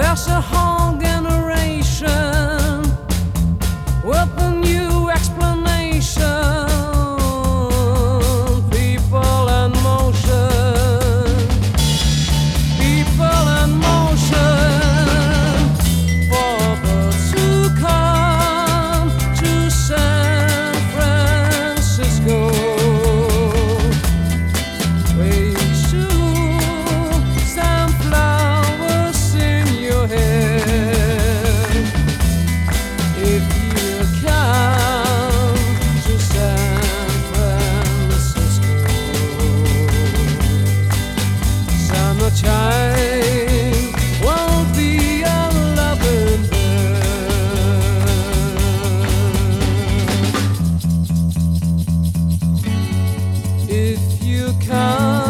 There's a whole generation with a new explanation. People and motion, people and motion. For those who come to San Francisco, they shoot some flowers in your hair. If you come to San Francisco, summertime won't be a loving bird. If you come